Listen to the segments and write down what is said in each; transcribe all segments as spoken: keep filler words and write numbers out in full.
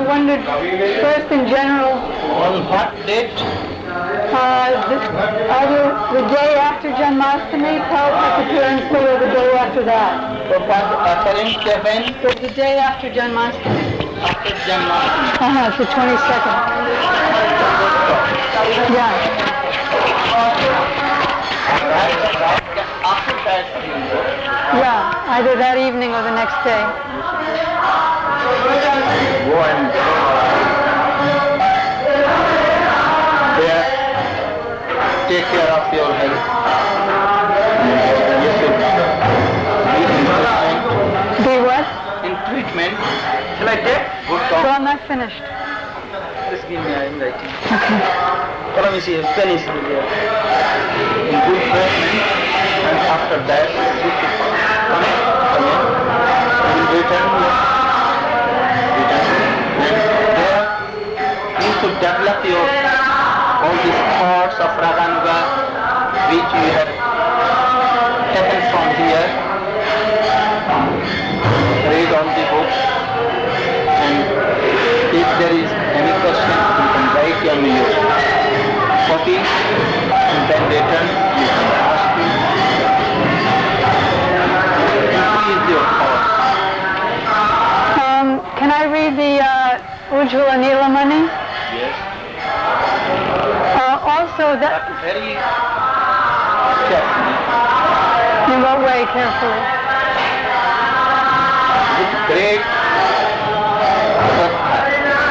wondered, first in general, on what date? uh, the, either the day after Janmashtami, Prabhupada's appearance, or the day after that. Prabhupada appearance when? It was the day after Janmashtami. After Janmashtami. Uh-huh, it's the twenty-second. Yeah. After that, Yeah, either that evening or the next day. go and there, take care of your health. You should be in treatment. Be what? In treatment. Shall I take? Good So talk. I'm not finished. Just give me, I am writing. Let me see, pen is there. In good treatment, and after that, you should come again, and return here. Return. And there, you should develop your, all these thoughts of Raganuga, which you have taken from here. Read all the books, and if there is any question, you can write on your copy, and then return, you can ask me. Increase your thoughts. Um, can I read the uh, Ujjvala Nilamani? Yes. Uh, also, that But very carefully, in what way, carefully? with great focus,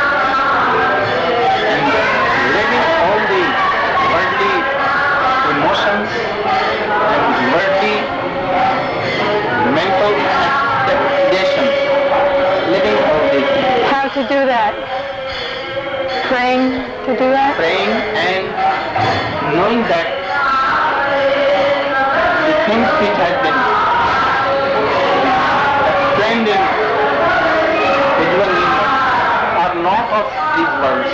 and leaving all the worldly emotions and worldly mental expectations, leaving all the How to do that? Praying to do that? praying and knowing that the things which have been explained in visual are not of these worlds.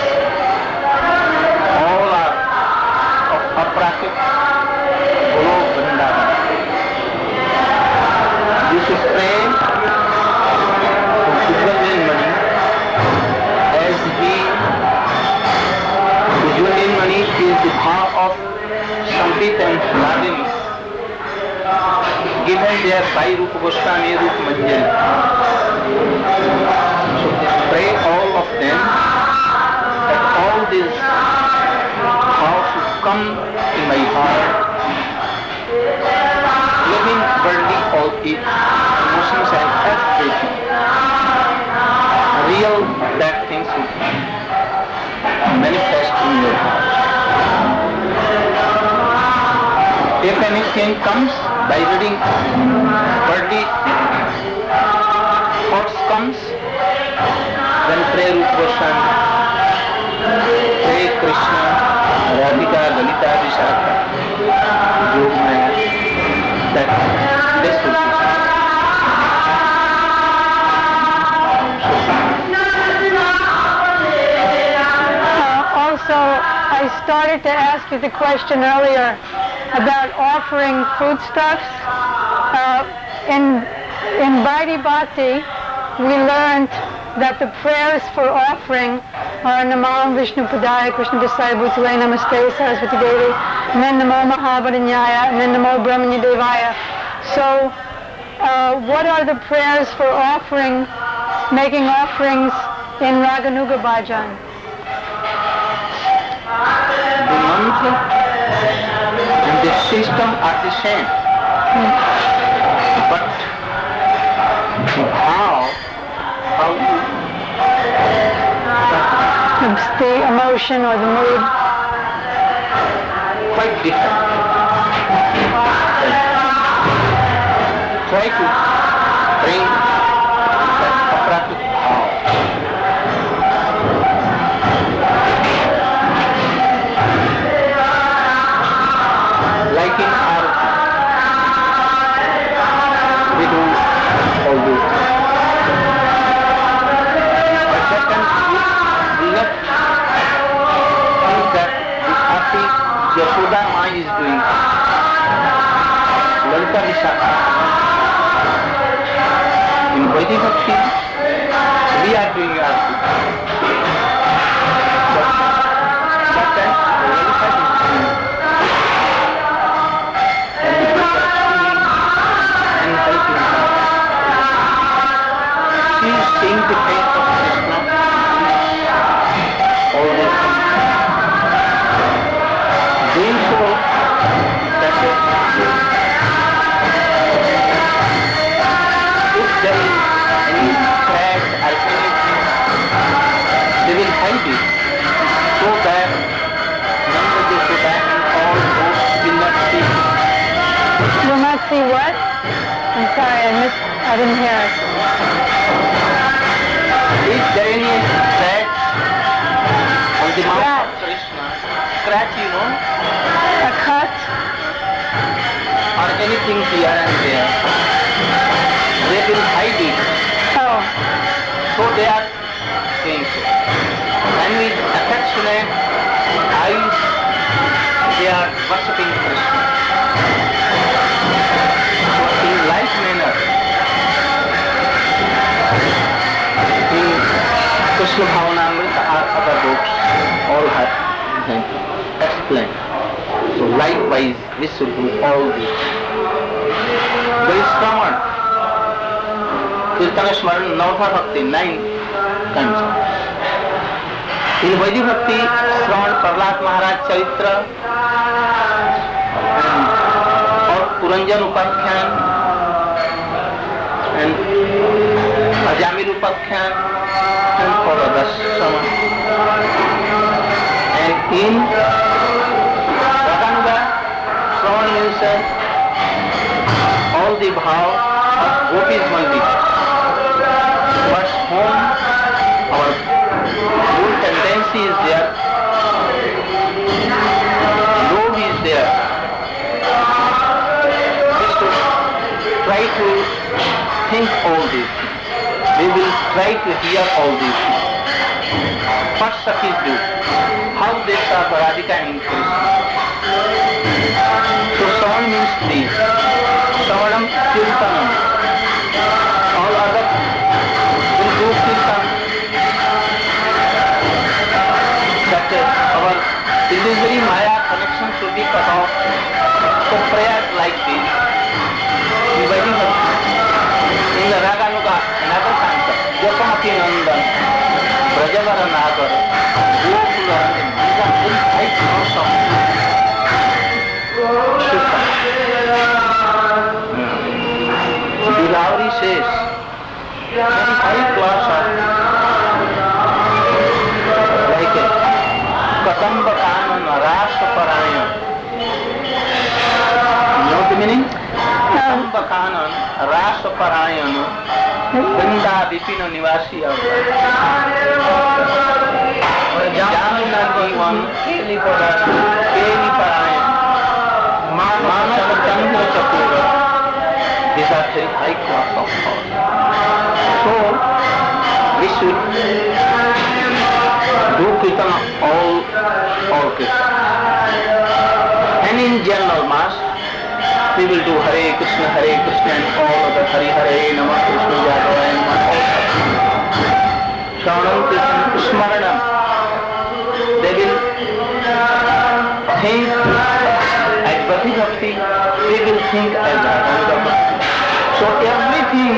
All are of Aprakrit, Guru Vrindavan. You should pray for visual money as he visual money is the power of Sampit and Ladini, given there by Rupa Goswami, Rupa Manjari. So pray all of them that all these powers should come in my heart, living worldly all its emotions and everything. Real that things should manifest in your heart. If anything comes by reading worldly thoughts comes, then pray Rupa Goswami, pray Krishna, Radhika, Lalita, Vishakha, Yogmaya, that this will be. Uh, also, I started to ask you the question earlier about offering foodstuffs. Uh, in in Vaidhi Bhakti, we learned that the prayers for offering are Namam Vishnu Padaya Krishna Dasai Bhutale Namaste Saraswati Devi, and then Namo Mahabharanyaya, and then Namo Brahmanya Devaya. So, uh, what are the prayers for offering, making offerings in Raganuga Bhajan? The mantra and the system are the same. But how, how you It's the emotion or the mood. quite different. Try to bring that Aprakrit power. Like in our, we do all these things. But second, we left things that the Ati Yashoda Ma is doing. Lalita Vishakha. In Vaidhi Bhakti, we are doing our thing. hide it so that Nanda Yashoda and all those will not see. Will not see what? I'm sorry, I missed, I didn't hear it. Is there any scratch on the mouth of Krishna? Scratch, you know? A cut? Or anything here and there. They will hide it. Oh. So they are saying so. And with affectionate eyes, they are worshipping Krishna. So in like manner, in Krishna Bhavanamrita or other books, all have been explained. So likewise, we should do all this. There is Sravan, Kirtana Smaran, Navadha Bhakti, nine kinds of. In Vaidhi Bhakti, Sravan, Prahlad Maharaj Charitra, or Puranjan Upakhyan, and Ajamir Upakhyan, and for others, Sravan. And in Raganuga, Sravan means all the bhav of gopis only. But whom our full tendency is there, love is there. We should try to think all these things. We will try to hear all these things. What Sakhis do? How they serve Radhika and Krishna. So Sravan means this. Sravanam Kirtanam. All other will do Kirtan. That uh, our illusory Maya connection should be cut off. So prayers like this. In Vaidhi Bhakti, in the Raganuga, another canto, Japamati Nandan, Brajavara Nagar, Gokula, these are very high class of Kirtan. Gilauri says, very high class of like a Kadamba Kanan Rasa Parayan. You know the meaning? Kadamba Kanan Rasa Parayan Vrinda Vipino Nivasi Avra. Jamina Divan Keli Parayan Mana Chandra Chapura. These are very high class of thought. So, we should do Kirtan all, all Kirtan. And in general mass, we will do Hare Krishna, Hare Krishna and all other Hare Hare, Namah Krishna Jadavaya, Namah all. Shravanam Kirtan Smaranam. They will think as Bhakti Bhakti, they will think as Radha Bhakti. So everything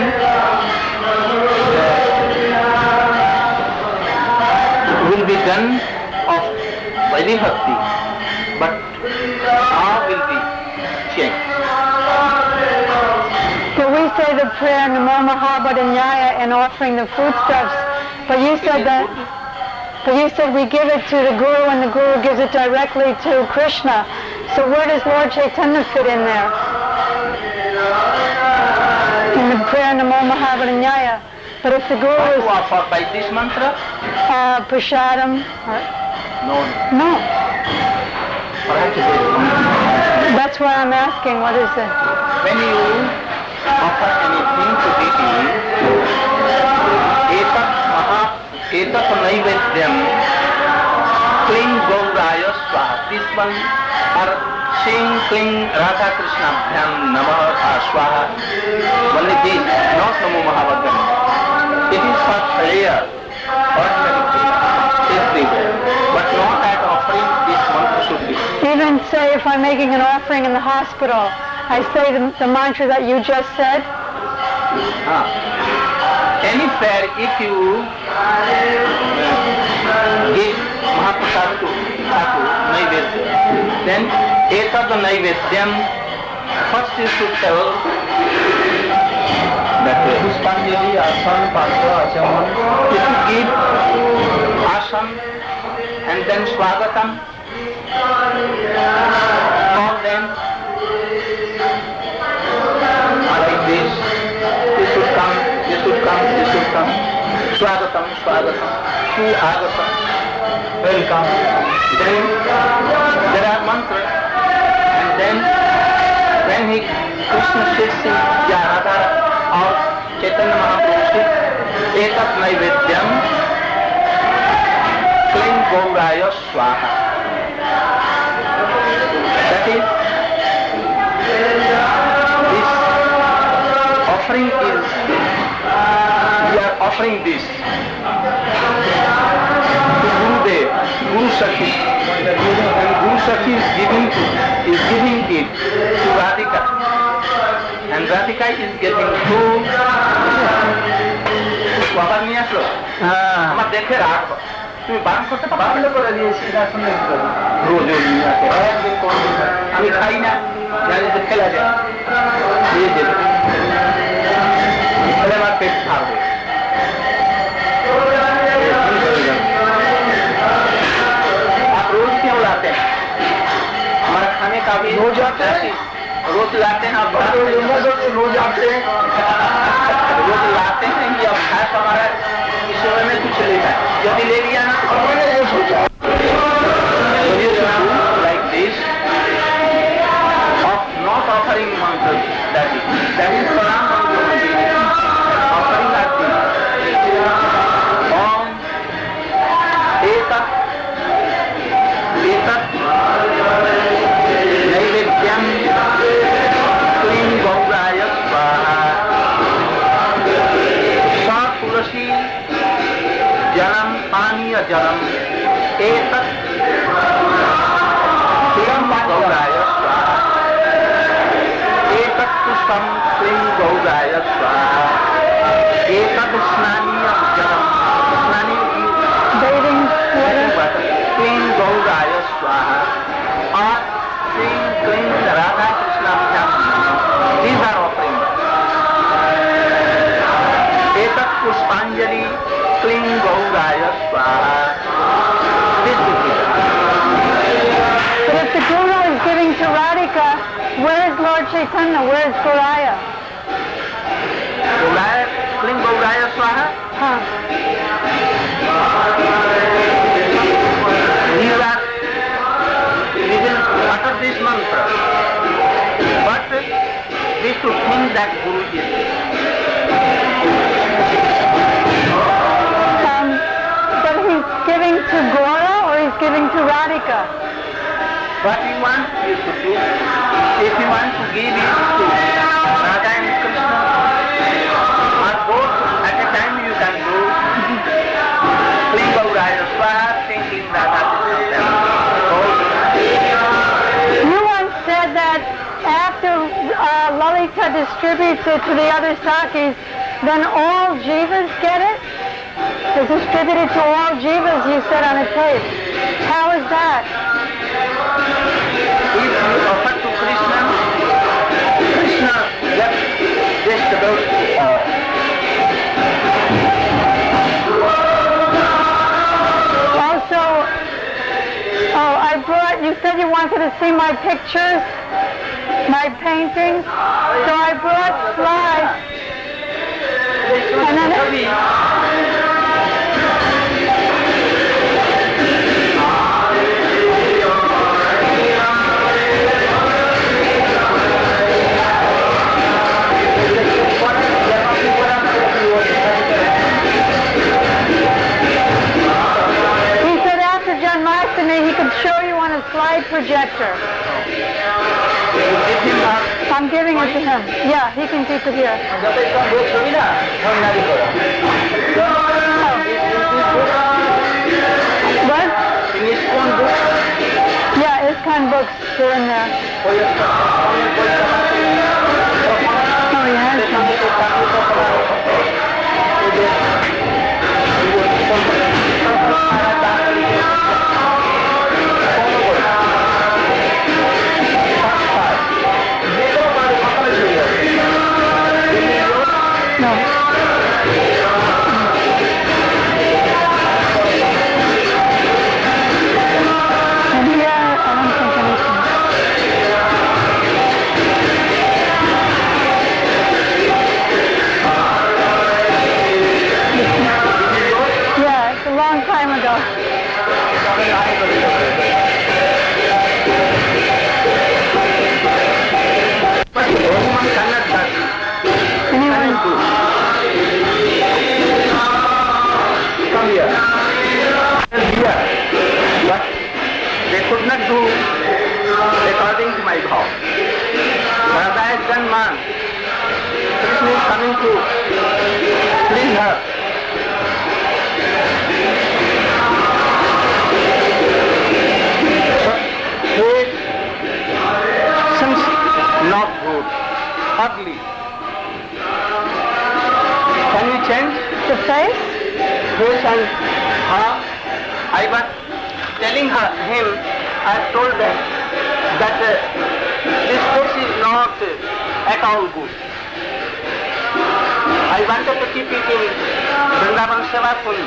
will be done of Vaidhi Bhakti, but how will be changed? So we say the prayer Namo Mahabharanyaya and offering the foodstuffs, but you said that, but you said we give it to the Guru and the Guru gives it directly to Krishna. So where does Lord Chaitanya fit in there? In the prayer Namo Mahabharanyaya. But if the Guru is... What to offer by this mantra? Uh, Prashadam. No. No. Perhaps it is. That's why I'm asking, what is it? When you offer anything to deity, etat maha, etat naivedyam, kling gauraya swaha. This one, or sing kling Radha Krishna bhyam namaha swaha. Only this, not Namo Mahabharanyaya. It is for prayer, ordinary prayer, everywhere. But not at offering, this mantra should be. Even say if I'm making an offering in the hospital, I say the, the mantra that you just said? Ah. Any prayer, if you uh, give Mahaprasad to Thakur, Naivedya, then Etad Naivedyam, first you should tell that Puspanjali, Asan, Padma, Achaman. If you give Asan, and then Swagatam. All them are like this. This should come, this should come, this should come. Swagatam, Swagatam, Suagatam, welcome. Then there are mantras, and then when he Krishna sits in Radha or Chaitanya Mahaprabhu sits, Etat Naivedyam Kling Gauraya Swaha. That is, this offering is, we are offering this to Gurudev, Guru Sakhi, and Guru Sakhi is giving, is giving it to Radhika, and Radhika is getting to বাবার নিয়ে আসলো, আমার দেখে রাখবো, তুমি বারণ করতে বারণ করে দিয়েছি, রোজ নিয়ে আসে, একদিন কোন আমি খাই না, জানি যে ফেলা যায়, দিয়ে দেবে, তাহলে আমার পেট খাবে। आप रोज क्यों लाते हैं? हमारा खाने का भी रोज आते हैं, रोज लाते हैं, आप रोज आते हैं, रोज लाते हैं कि अभ्यास हमारा ईश्वर में कुछ लेगा, यदि ले लिया ना तो मैंने ये सोचा like this of not offering mantras, that is that is pranam mantra, offering that thing om etat etat naivedyam kling gauraya swaha sa tulasi janam paniya janam etat kling gauraya swaha etat pushpam kling gauraya swaha etat snaniya janam snani Bathing water. Kling gauraya swaha or Kling Kling Radha Krishna Jam. These are offerings. Etat Pushpanjali Kling gauraya swaha. This is it. But if the Guru is giving to Radhika, where is Lord Chaitanya? Where is Gauraya? Gauraya, Kling gauraya swaha. Huh. These are, we will utter this mantra, but we should think that Guru is there. Um, but he's giving to Gaura or he's giving to Radhika? What you want, you should do. If you want to give it to Radha and Krishna, or both at a time you can do. Kling gauraya swaha, thinking Radha Krishna. You once said that after uh, Lalita distributes it to the other Sakis, then all jivas get it? It's distributed to all jivas, you said on a tape. How is that? If you offer to Krishna, Krishna gets just about all. Also, oh, I brought, you said you wanted to see my pictures, my paintings, so I brought slides, and then, he said after Janmashtami he could show you on a slide projector. I'm giving it to him. Yeah, he can keep it here. What? Yeah, ISKCON books, they're in there. Oh, he has No. long time ago. But anyone cannot touch. Anyone? Come here. Here. But they could not do according to my vow. Radha has done man. Krishna is coming to please her. Face seems not good, ugly. Can we change The face? face and her? I was telling her, him, I told them that uh, this face is not uh, at all good. I wanted to keep it in Vrindavan Seva Kund.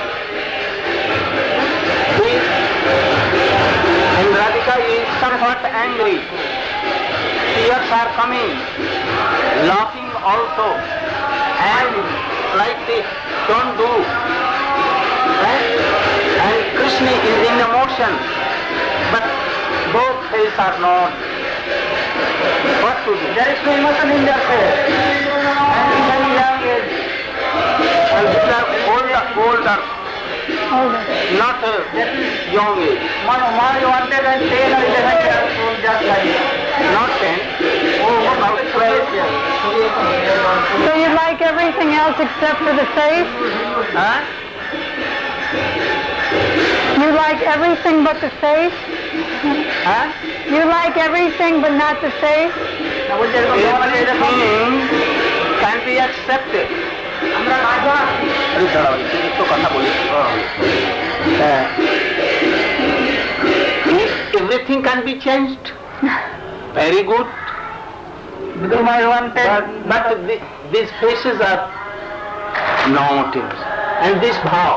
This and Radhika is somewhat angry. Tears are coming, laughing also, and like this, don't do. Right? And Krishna is in emotion, but both faces are not. What to do? There is no emotion in their face. And in very young age, and these are older, older, Older. not uh, young age. Manu wanted and ten or eleven years old, just like Not ten. Oh, about twelve years. So you like everything else except for the face? Huh? You like everything but the face? Huh? You like everything but not the face? Everything can be accepted. अरे दाঁড়াও, একটু কথা বলি। Uh, Everything can be changed. Very good. because I wanted, But, but the, these faces are not. And this vow,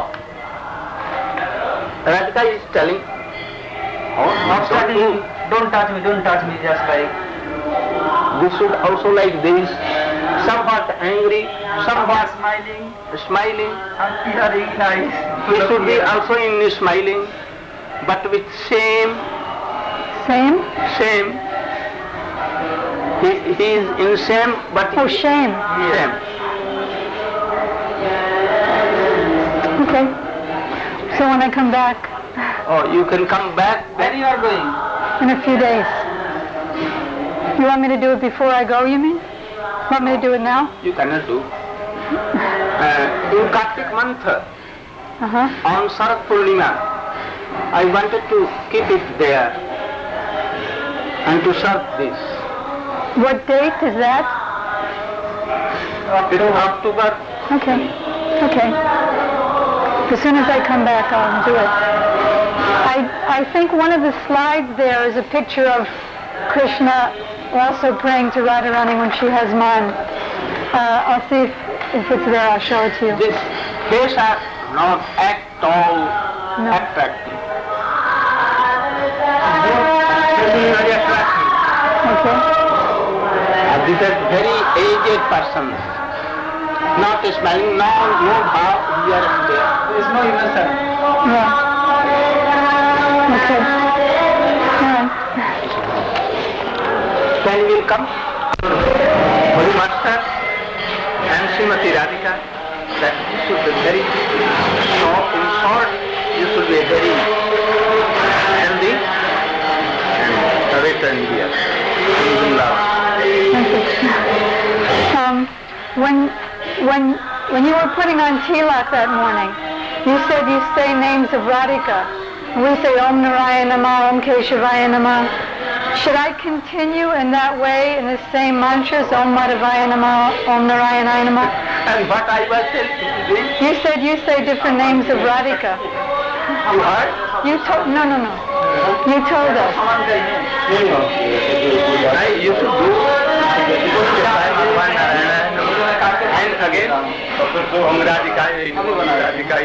Radhika is telling, oh, not don't starting, do. don't touch me, don't touch me, just like This should also like this, somewhat angry, somewhat smiling, smiling. and tearing nice. He should be also in smiling, but with same, Same? same. He, he is in same, but Oh, he- shame. same. Okay. So when I come back Oh, you can come back. Where you are going? in a few days. You want me to do it before I go, you mean? Want me to do it now? You cannot do. Uh, in Kartik month, Uh-huh. on Sarat Purnima, I wanted to keep it there and to serve this. What date is that? It is October. Okay. Okay. As soon as I come back, I'll do it. I, I think one of the slides there is a picture of Krishna also praying to Radharani when she has man. Uh, I'll see if, if it's there. I'll show it to you. This face are not at all No. attractive. Very attractive. Okay. And these are very aged persons. Not smiling, no, no bow here and there. There is no emotion. Yeah. Okay. All right. Then will come Holy Master and Srimati Radhika, that you should be very short, in short, you should be very healthy and return here. In love. Um, when when when you were putting on tilak that morning, you said you say names of Radhika. We say Om Narayana Namah, Om Keshavaya Namah. Should I continue in that way in the same mantras, Om Madhavaya Namah, Om Narayana Namah? And what I was telling you, You said you say different names of Radhika. you heard? You told no no no. You told us. I used to do and again Om Radhika Radhika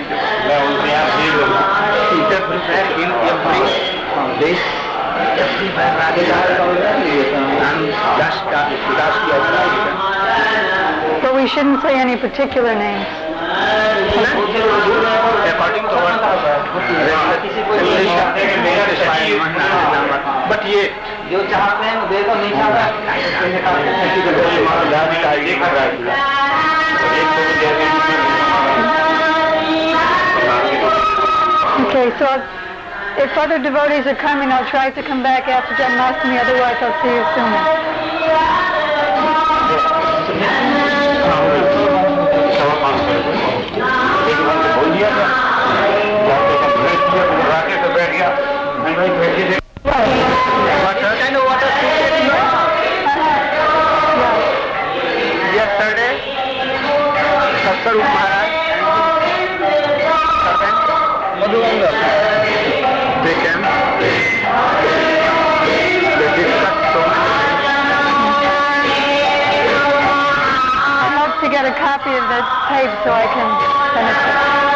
everywhere in every place everywhere Radhika and Daska Daski of Radhika. But we shouldn't say any particular names. According to our But ये जो चाहते हैं वो दे दो, नहीं चाहता Okay, so if other devotees are coming, I'll try to come back after Janmashtami, otherwise I'll see you soon. Yesterday, Satsarup Maharaj Madhuvanga, they came, they discussed so much. I'd like to get a copy of the tape so I can finish it.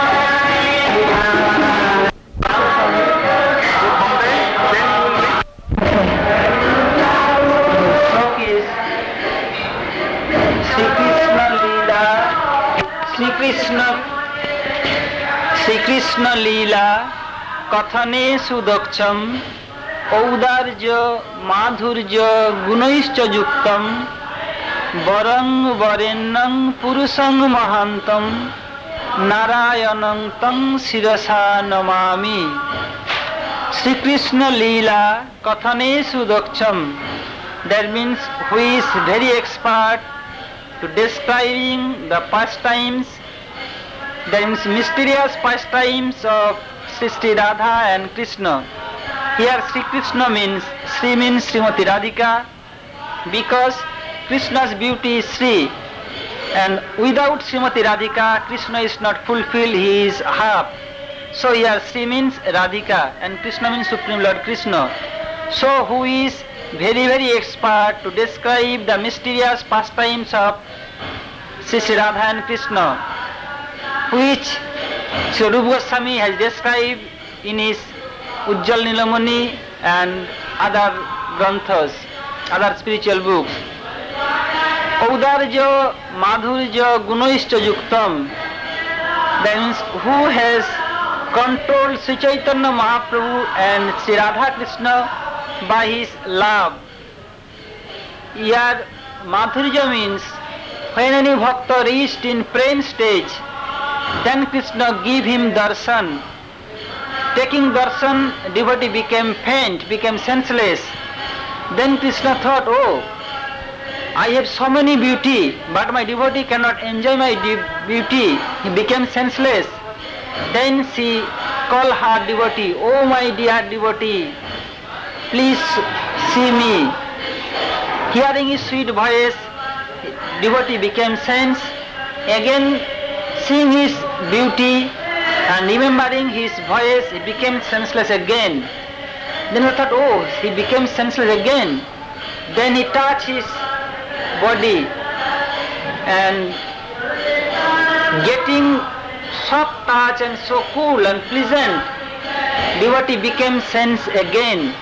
Shri Krishna Shri Krishna लीला कथने सुदक्षम औदार्य माधुर्य गुणैश्च युक्तम वरं वरेण्यं पुरुषं महान्तं नारायणं तं शिरसा Namami. Sri Krishna Leela Kathane Sudaksham, that means who is very expert to describing the pastimes, that means mysterious pastimes of Sri Radha and Krishna. Here Sri Krishna means, Sri means Srimati Radhika, because Krishna's beauty is Sri, and without Srimati Radhika, Krishna is not fulfilled, he is half. So here Sri means Radhika and Krishna means Supreme Lord Krishna. So who is very very expert to describe the mysterious pastimes of Sri Radha and Krishna, which Sri Rupa Goswami has described in his Ujjal Nilamani and other granthas, other spiritual books. Audarja Madhurja Gunoishcha Yuktam, that means who has controlled Sri Chaitanya Mahaprabhu and Sri Radha Krishna by his love. Here Madhurja means when any bhakta reached in prem stage, then Krishna give him darshan. Taking darshan, devotee became faint, became senseless. Then Krishna thought, oh, I have so many beauty, but my devotee cannot enjoy my de- beauty. He became senseless. Then she called her devotee, oh my dear devotee, please see me. Hearing his sweet voice, devotee became sense. Again seeing his beauty and remembering his voice, he became senseless again. Then he thought, oh, he became senseless again. Then he touched his body and getting soft touch and so cool and pleasant, devotee became sense again.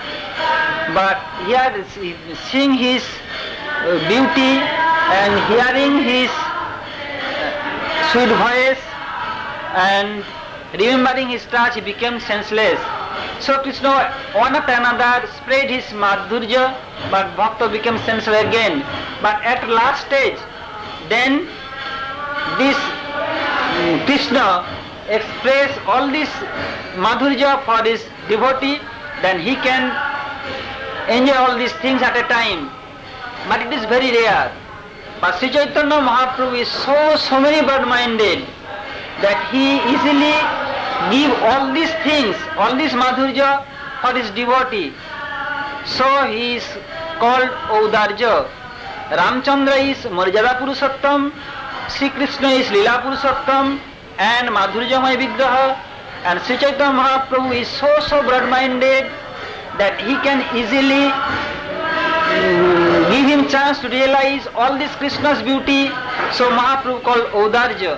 But here seeing his beauty and hearing his sweet voice and remembering his touch, he became senseless. So Krishna one after another spread his madhurya, but Bhakta became senseless again. But at last stage, then this Krishna express all this madhurya for his devotee, then he can enjoy all these things at a time. But it is very rare. But Sri Chaitanya Mahaprabhu is so, so many broad-minded that he easily give all these things, all this madhurya for his devotee. So he is called Audarja. Ramchandra is Marjada Purushottam, Sri Krishna is Leela Purushottam and Madhurjamaya Vigraha, and Sri Chaitanya Mahaprabhu is so so broad-minded that he can easily um, give him chance to realize all this Krishna's beauty. So Mahaprabhu called Audarja.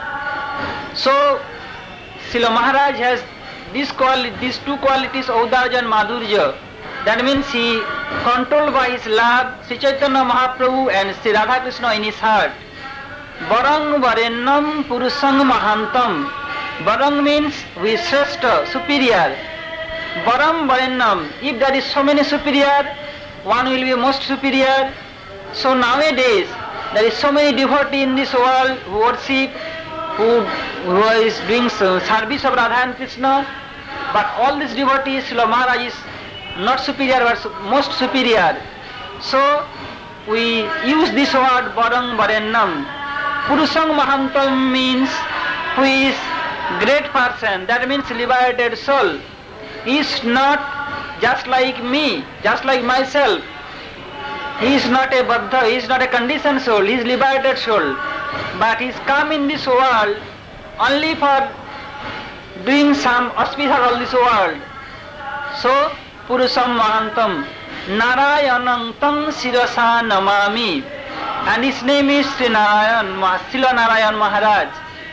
So Srila Maharaj has this quali- these two qualities, Audarja and Madhurja. That means he controlled by his love Sri Chaitanya Mahaprabhu and Sri Radha Krishna in his heart. Varang Varennam Purusang Mahantam. Varang means who is Shrestha, superior. Varam Varennam. If there is so many superior, one will be most superior. So nowadays, there is so many devotees in this world who worship, who, who is doing service of Radha and Krishna. But all these devotees, Srila Maharaj is not superior but most superior. So we use this word Varang Varennam. Purusham Mahantam means who is great person, that means liberated soul. He is not just like me, just like myself. He is not a Baddha, he is not a conditioned soul, he is liberated soul. But he is come in this world only for doing some auspicious of this world. So, Purusham Mahantam, Narayanam Tam Sirasa Namami. And his name is Sri Narayan, Srila Narayan Maharaj.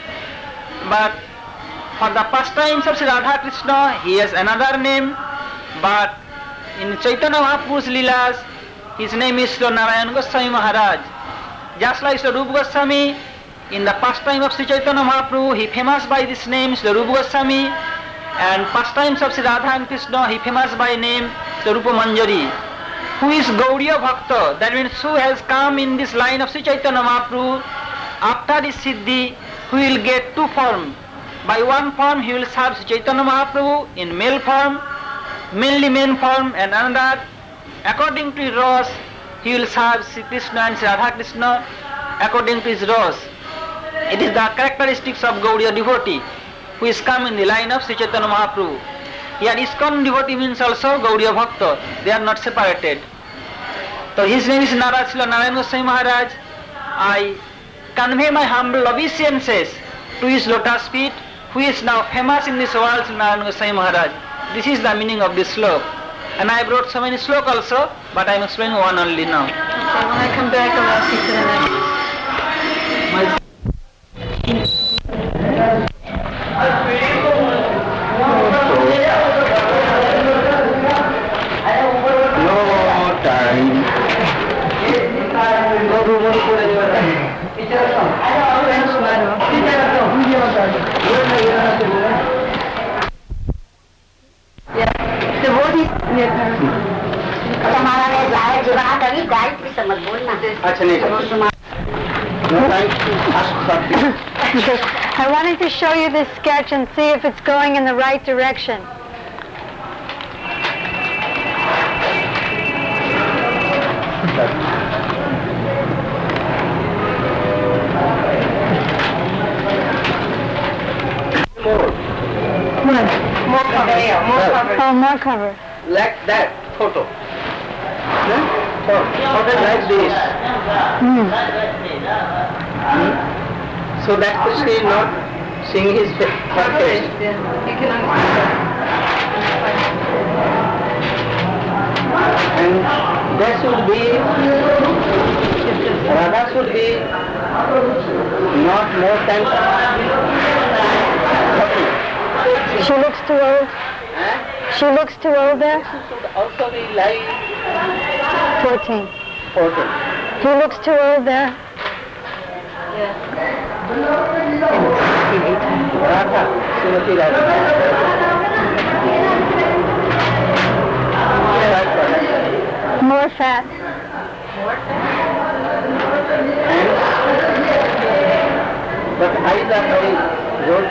But for the pastimes of Sri Radha Krishna, he has another name. But in Chaitanya Mahaprabhu's Leelas, his name is Sri Narayan Goswami Maharaj. Just like Sri Rupa Goswami, in the pastime of Sri Chaitanya Mahaprabhu, he famous by this name, Sri Rupa Goswami. And pastimes of Sri Radha and Krishna, he famous by name, Sri Rupa Manjari. Who is Gauriya Bhakta, that means who has come in this line of Sri Chaitanya Mahaprabhu, after his Siddhi, who will get two forms. By one form he will serve Sri Chaitanya Mahaprabhu in male form, mainly main form, and another, according to his rose, he will serve Sri Krishna and Sri Radha Krishna according to his rose. It is the characteristics of Gauriya devotee, who is come in the line of Sri Chaitanya Mahaprabhu. Here ISKCON devotee means also Gauriya Bhakta, they are not separated. So his name is Narad Srila Narayan Goswami Maharaj. I convey my humble obeisances to his lotus feet, who is now famous in this world, Srila Narayan Goswami Maharaj. This is the meaning of this slok. And I wrote so many slok also, but I am explaining one only now. Okay, when I come back I'll ask you to the next. I wanted to show you this sketch and see if it's going in the right direction. More. What? More cover. More cover. Oh, more cover. Like that photo. Hmm? So, photo like this. Hmm. Hmm? So that Krishna is not seeing his face. And there should be, Radha should be not more than thirty. She looks too old. Eh? She looks too old there. She should also be like fourteen. fourteen. He looks too old there. Radha, Srimati Radha. More fat. And, but eyes are very good.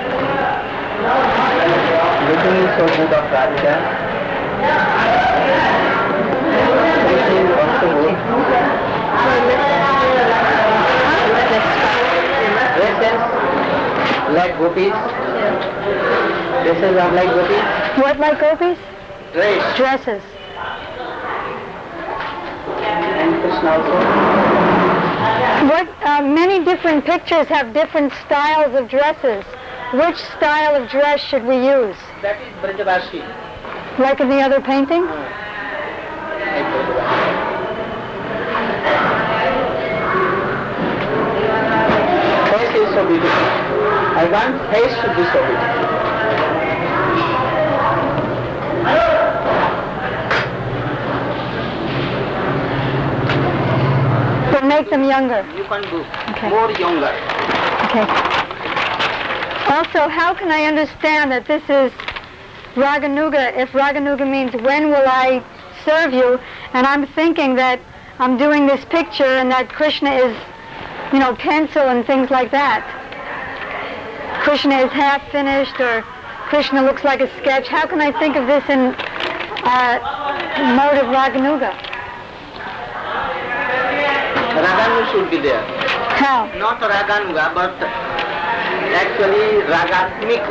Looking is so good of Radha. Looking is also good. Dresses like gopis. Dresses are like gopis. What like gopis? Dress. Dresses. And Krishna also. What, uh, many different pictures have different styles of dresses. Which style of dress should we use? That is Brajavashi. Like in the other painting? Face is so beautiful. I want face to be so beautiful. But make them younger. You can do Okay. more younger. Okay. Also, how can I understand that this is Raganuga, if Raganuga means when will I serve you, and I'm thinking that I'm doing this picture and that Krishna is, you know, pencil and things like that. Krishna is half finished, or Krishna looks like a sketch. How can I think of this in uh, mode of Raganuga? Raganuga should be there. How? Not Raganuga, but actually Ragatmik.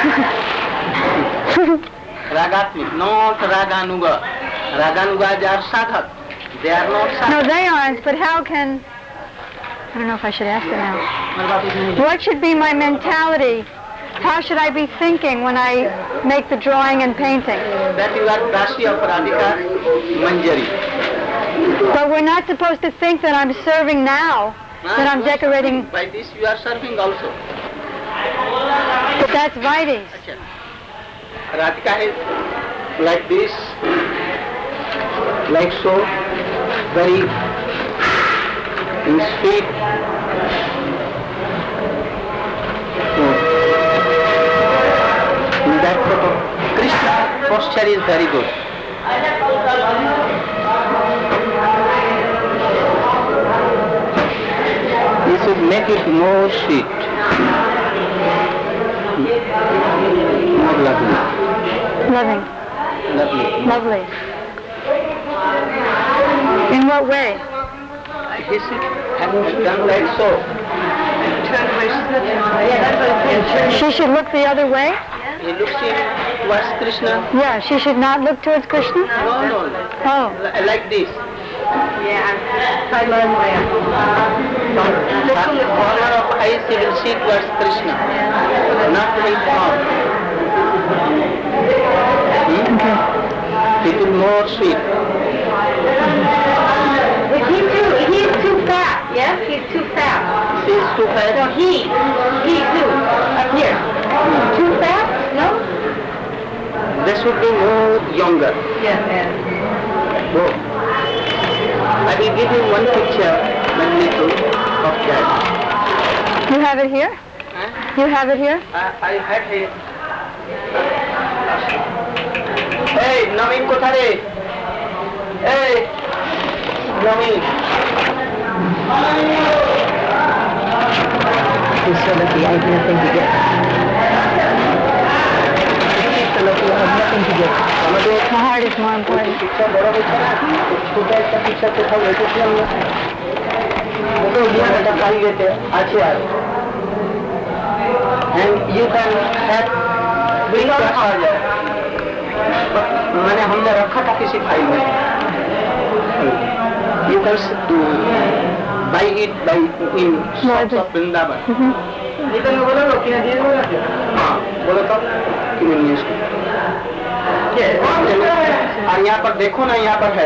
Ragatmik, not Raganuga. Raganugas are sadhak. They are not sadhak. No, they aren't, but how can... I don't know if I should ask it now. What should be my mentality? How should I be thinking when I make the drawing and painting? That you are Rasi of Radhika Manjari. But we're not supposed to think that I'm serving now, Ah, that I'm you are decorating... serving. By this you are serving also. But that's Vaides. Radhika is like this, like so, very in sweet. So, in that photo, Krishna posture is very good. You should make it more sweet, more lovely. Loving. Lovely. Lovely. In what way? He should have done like so. She should look the other way? He looks in towards Krishna. Yeah, she should not look towards Krishna? No, no, no. Oh. Li- Like this. I learned From the corner of eyes he will see towards Krishna. Not his palm. Hmm? Okay. It is more sweet. But he's too, he's too fat, yes? He's too fat. She is too No, fat. he, he too, up here. Too fat? No? They should be more younger. Yes, yes. So, I will give you one picture, magnitude of that. You have it here? Huh? You have it here? I, I had a... Hey, Naveen Kothare! Hey, Naveen! He's so lucky, I have nothing to get. He's so lucky, I have nothing to get. আমাদের The heart is more important. Picture বড় হচ্ছে না, ছোট একটা picture কোথাও রেখেছিলাম না, ওটাও দিয়ে একটা ফাইলেতে আছে আর, and you can have without পাওয়া যায়, মানে हमने रखा था किसी फाइल में, you can buy it by in shops of Vrindavan. निकल में बोलो किने दिए बोलो, हाँ बोलो तो किने नहीं इसको, और यहाँ पर देखो ना, यहाँ पर है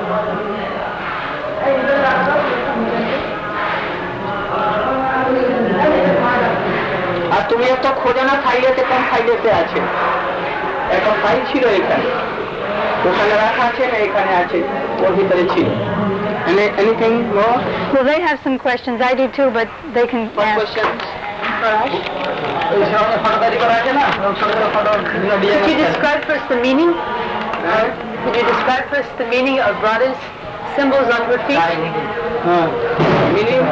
আর তুমি একটা খোঁজো না ফাইলেতে, কোন ফাইলেতে আছে, একটা ফাইল ছিল এখানে, ওখানে রাখা আছে না এখানে আছে, ওর ভিতরে ছিল। Anything more? Well, they have some questions. I do too, but they can What ask. questions? Could you describe first the meaning? Could you describe first the meaning of Radha's symbols on her feet? Uh, meaning?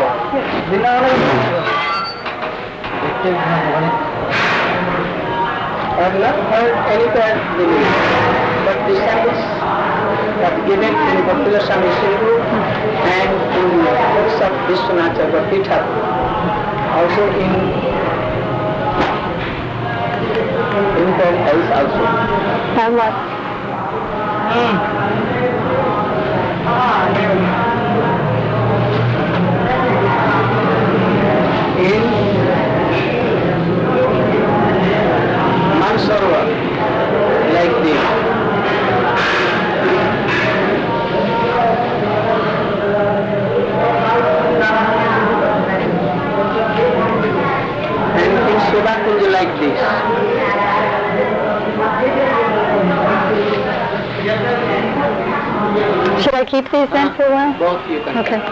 I have not heard any kind of meaning, but the symbols are given in popular Swami Sindhu and in the books of Vishwanath Chakravarti, also in anything else also. And what? In Mansarovar, like this. And in Shivakunja like this. Should I keep these then for a while? Both you can. Okay.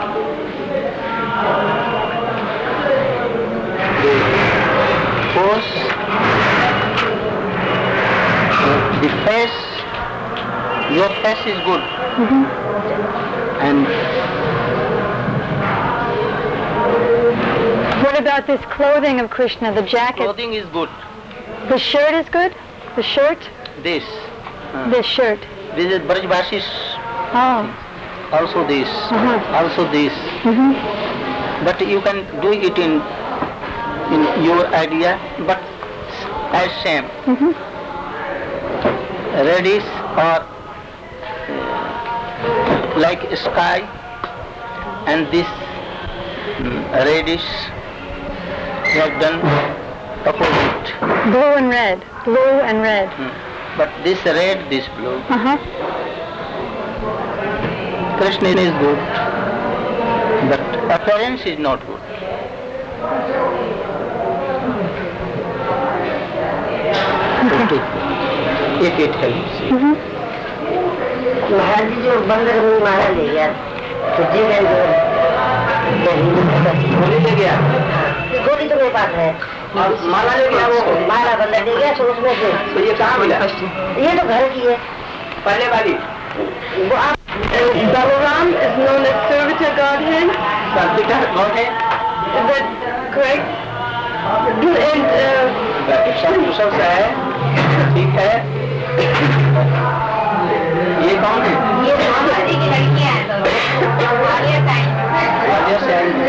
The pose, the face, your face is good. Mm-hmm. And what about this clothing of Krishna, the jacket? clothing is good. The shirt is good? The shirt? This. Uh, This shirt. this is Brajbashis. Oh. Also this. Uh-huh. Also this. Mm-hmm. But you can do it in in your idea, but as same. Mm-hmm. Reddish or like sky, and this mm, reddish you have done opposite. Blue and red. Blue and red. Mm. But this red, this blue. Uh-huh. Krishna is good, but appearance is not good. Okay. If it helps. Mm-hmm. महाराज जी जो बंदर को मारा ले गया तो जी मैं जो गोली ले गया गोली तो मेरे पास है और माला ले गया वो मारा बंदर ले गया तो उसमें से तो ये कहाँ मिला ये तो घर की है पहले वाली वो आप Balaram is known as servitor godhead. Certificate कौन है Is that correct? And uh, सब कुशल से है ठीक है ये कौन है ये महाराज की लड़कियां हैं गाजर से आई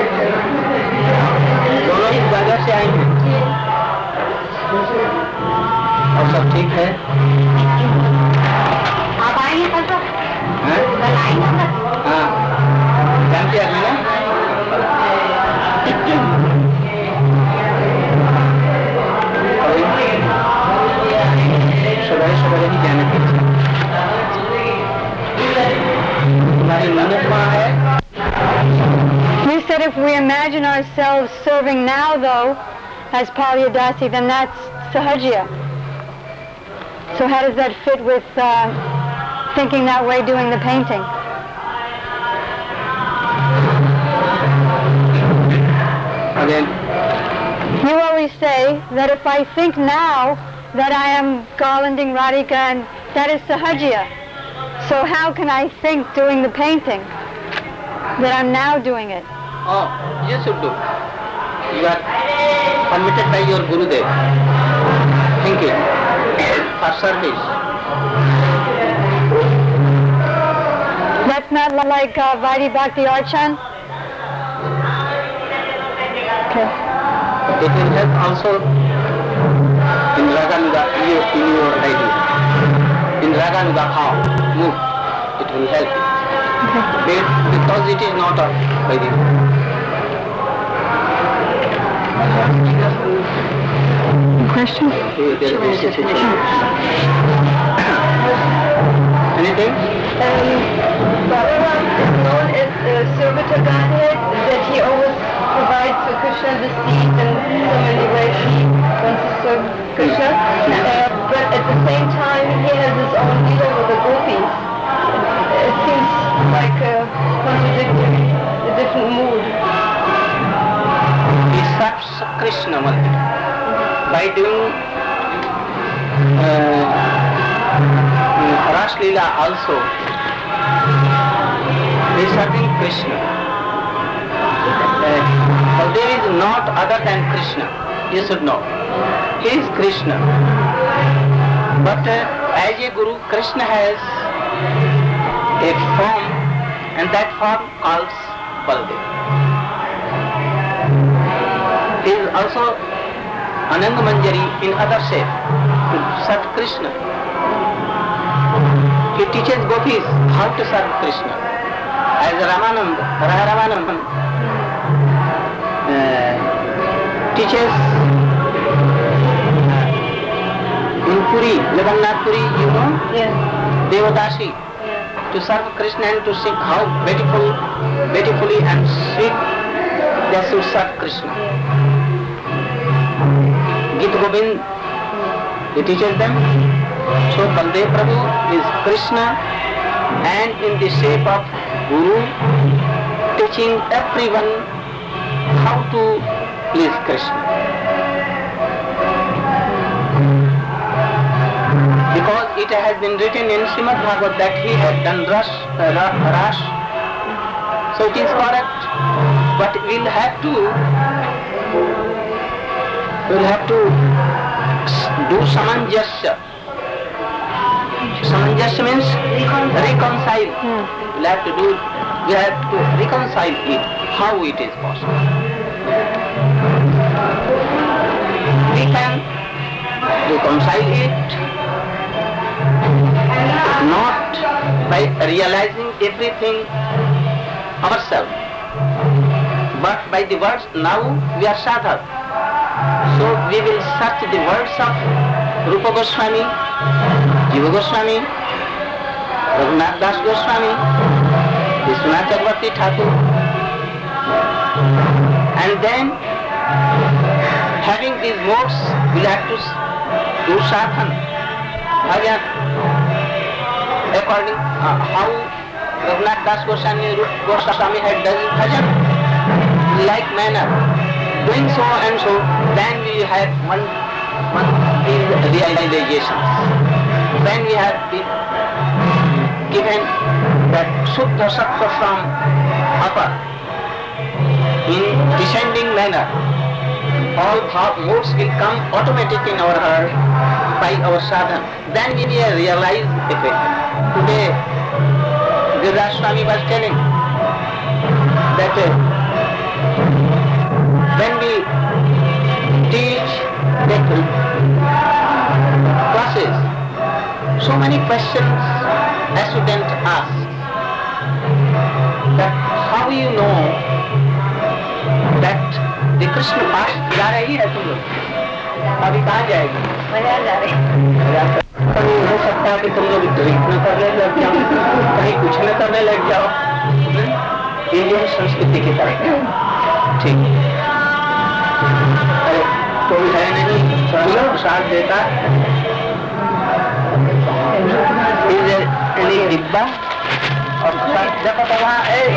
दोनों ही गाजर से आई हैं और सब ठीक है आप आएंगे कल तो हैं? कल आएंगे कल हाँ जानती आदमी ना सुबह सुबह ही जाने की तुम्हारी ननद माँ है You said if we imagine ourselves serving now, though, as Palyadasi, then that's Sahajya. So how does that fit with uh, thinking that way, doing the painting? Again, You always say that if I think now that I am garlanding Radhika, and that is Sahajya. So how can I think doing the painting that I'm now doing it? oh, you should do. You are permitted by your Gurudev. Thinking for service. That's not like uh, Vaidhi Bhakti Archan? Okay. It will help also in Raganuga, in your idea. In Raganuga how move, it will help you. Be- Because it is not a Vedic. Question? There is a situation. Anything? um, Balaram is known as the servitor godhead, that he always provides for Krishna the seeds and so many ways he wants to serve Krishna. Uh, but at the same time, he has his own leader with the gopis. It seems like a contradictory, a different mood. He serves Krishna only. By doing uh, Ras Leela also, he is serving Krishna. Uh, there is not other than Krishna. You should know. He is Krishna. But uh, as a Guru, Krishna has a form, and that form calls Baldev. He is also Ananga Manjari in other shape to serve Krishna. He teaches gopis how to serve Krishna. As Ramanand, Radha Ramanand uh, teaches uh, in Puri, Jagannath Puri, you know, Yeah. Devadasi, to serve Krishna and to sing how beautiful, beautifully and sweet they should serve Krishna. Gita Govind, he teaches them. So Baldev Prabhu is Krishna, and in the shape of Guru, teaching everyone how to please Krishna. The because it has been written in Srimad Bhagavad that he had done rush, uh, rash, so it is correct. But we'll have to, we'll have to do samanjasya. Samanjasya means reconcile. We'll have to do, we have to reconcile it. How it is possible? We can reconcile it not by realizing everything ourselves, but by the words. Now we are sadhak, so we will search the words of Rupa Goswami, Jiva Goswami, Raghunath Das Goswami, Vishwanath Chakravarti Thakur, and then having these modes, we will have to do sadhana, bhajan, according uh, how Raghunath Das Goswami, Goswami had done bhajan, like manner, doing so and so, then we have one, one realizations. Then we have been given that Shuddha Sattva from upper in descending manner. All thought modes will come automatic in our heart by our sadhana. Then we will realize everything. Today, Giriraj Swami was telling that uh, when we teach the classes, so many questions a student asks. That how you know that the Krishna पास जा रही है तुम लोग, अभी कहाँ जाएगी? बाजार जा रही। कभी हो सकता है कि तुम लोग ड्रिंक न करने लग जाओ, कहीं कुछ न करने लग जाओ, इंडियन संस्कृति की तरह। ठीक, अरे कोई है नहीं चलो साथ देता, एनी डिब्बा और जब वहाँ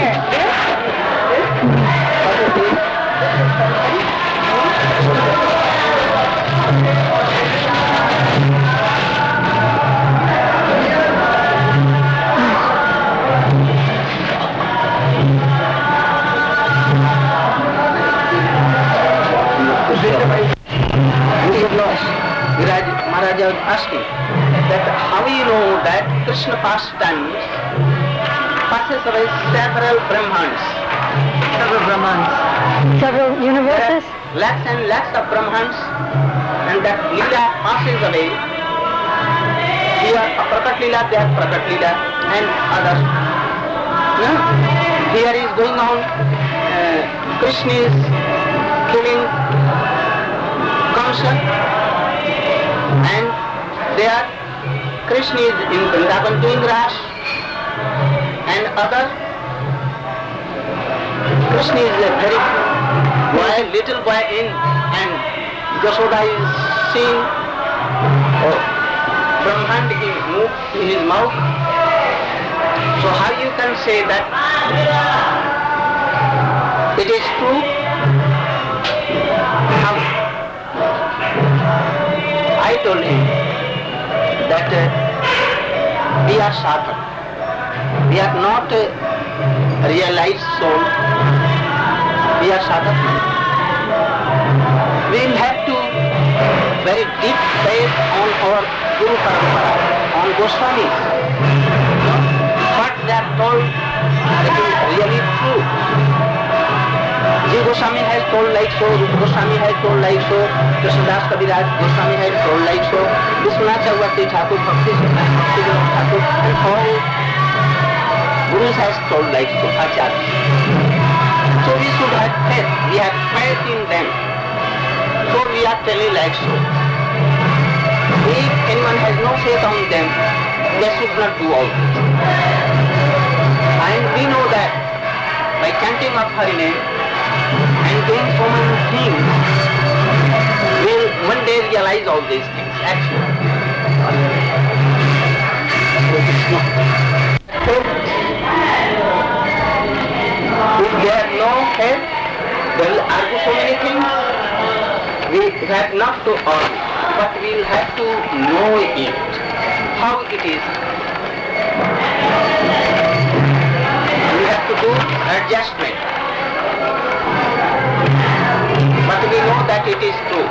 Maharaj was asking that how you know that Krishna pastimes passes away several Brahmans. Several Brahmans. Several universes? Lakhs and lakhs of Brahmans, and that Leela passes away. Here a Prakat Leela, there Prakat Leela, and others. No? Here is going on, uh, Krishna is killing Kamsa, and there Krishna is in Vrindavan doing rash, and other Krishna is a very boy, little boy in, and Yashoda is seeing oh, from hand he moved in his mouth. So how you can say that it is true? How? I told him that uh, we are sadhak. We are not uh, realized soul. We are sadhak. We will have to very deep faith on our Guru Parampara, on Goswamis. What they are told, it is really true. Jiva Goswami has told like so, Rupa Goswami has told like so, Krishnadas Kaviraj Goswami has told like so, Vishwanath Chakravarti Thakur, Bhakti Vinod Thakur, and all Gurus has told like so, Acharya. So we should have faith, we have faith in them. So we are telling like so. If anyone has no faith on them, they should not do all this. And we know that by chanting of Hari name and doing so many things, we will one day realize all these things, actually. If they have no faith, they will argue so many things. We have not to argue, but we will have to know it. how it is. We have to do adjustment. But we know that it is true.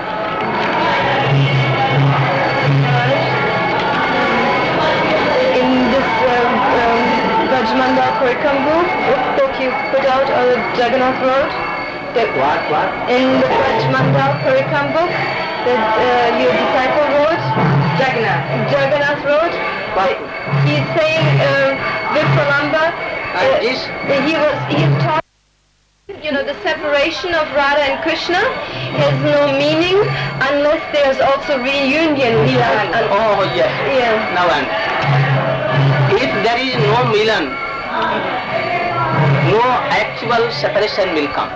In this um, um, Rajmandal Korikambu book that you put out on the Jagannath Road, that What, what? in the Rajmandal Karikam book that uh, your disciple wrote, Jagannath, Jagannath Road, What? he's saying uh, Vipralamba, uh, And this? he was he's taught, you know, the separation of Radha and Krishna has no meaning unless there's also reunion. Milan. And, Oh, yes. yeah. Now and if there is no milan, no actual separation will come.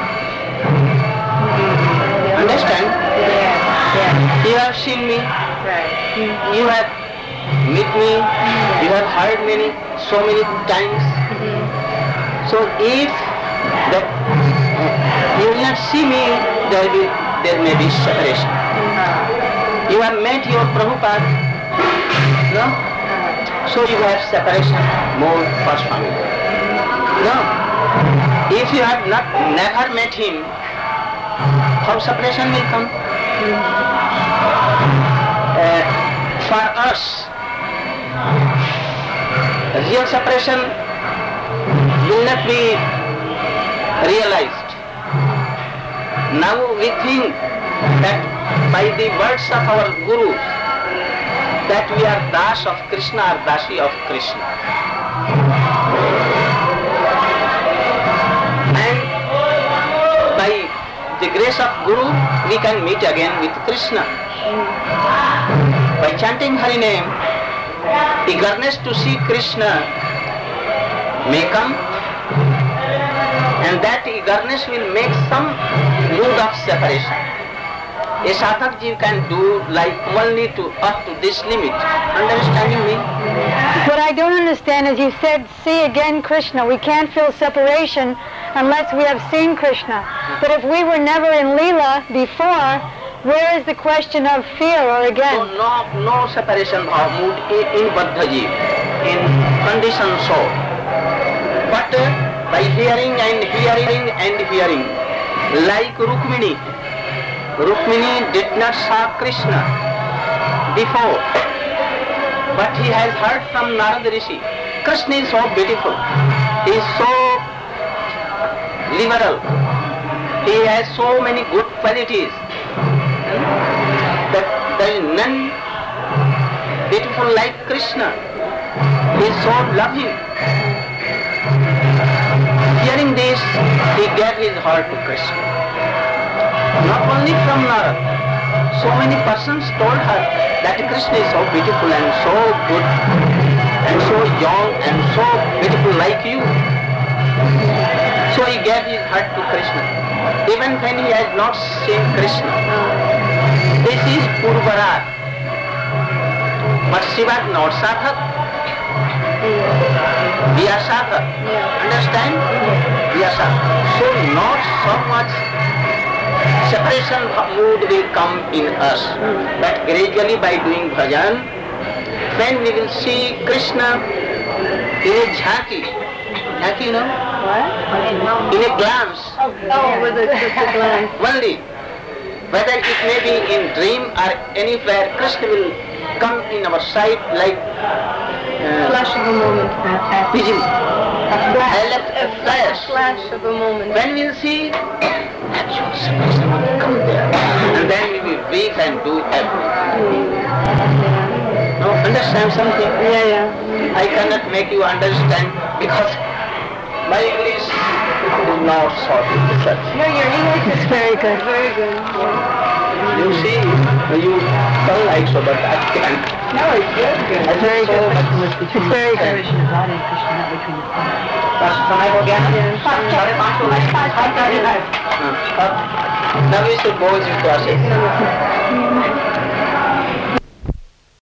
Understand? Yeah. You have seen me, Right. you have met me, you have heard many, so many times. So if that you will not see me, there will there may be separation. You have met your Prabhupada, no? So you have separation more first family. No. If you have not never met him, how separation will come? Uh, for us, real separation will not be realized. Now we think that by the words of our Guru, that we are Das of Krishna or Dasi of Krishna. And by the grace of Guru, we can meet again with Krishna. By chanting Hari name, eagerness to see Krishna may come, and that eagerness will make some mood of separation. A sadhak ji can do like only to up to this limit. Understanding me? What I don't understand is you said, see again Krishna. We can't feel separation unless we have seen Krishna. But if we were never in Leela before, where is the question of fear or So again? no, no separation of mood in, in Baddha ji, in condition soul. But uh, by hearing and hearing and hearing, like Rukmini, Rukmini did not saw Krishna before, but he has heard from Narada Rishi. Krishna is so beautiful, he is so liberal, he has so many good qualities that there is none beautiful like Krishna. He is so loving. Hearing this, he gave his heart to Krishna. Not only from Narada, so many persons told her that Krishna is so beautiful and so good and so young and so beautiful like you. So he gave his heart to Krishna, even when he has not seen Krishna. This is Purvarat. But Shiva is not sadhak. We are sadhak. Understand? We are sadhak. So not so much separation mood will come in us, but gradually by doing bhajan, when we will see Krishna in a jhaki, jhaki you know? What? In a glance. Oh, with a, just a glance. Only. Whether it may be in dream or anywhere, Krishna will come in our sight like uh, Flash of a moment. vision. A flash. A flash. Flash of a moment. When we will see actual separation will come there, and then we will weep and do everything. No, understand something? Yeah, yeah. I cannot make you understand because my English is not so good. No, your English is Very good. very good. Yeah. You see, you don't like so, but I can't. No, it's very good. I very so good. It's very good. समय हो गया ना? साढ़े पाँच हो गए. Now we should go into process.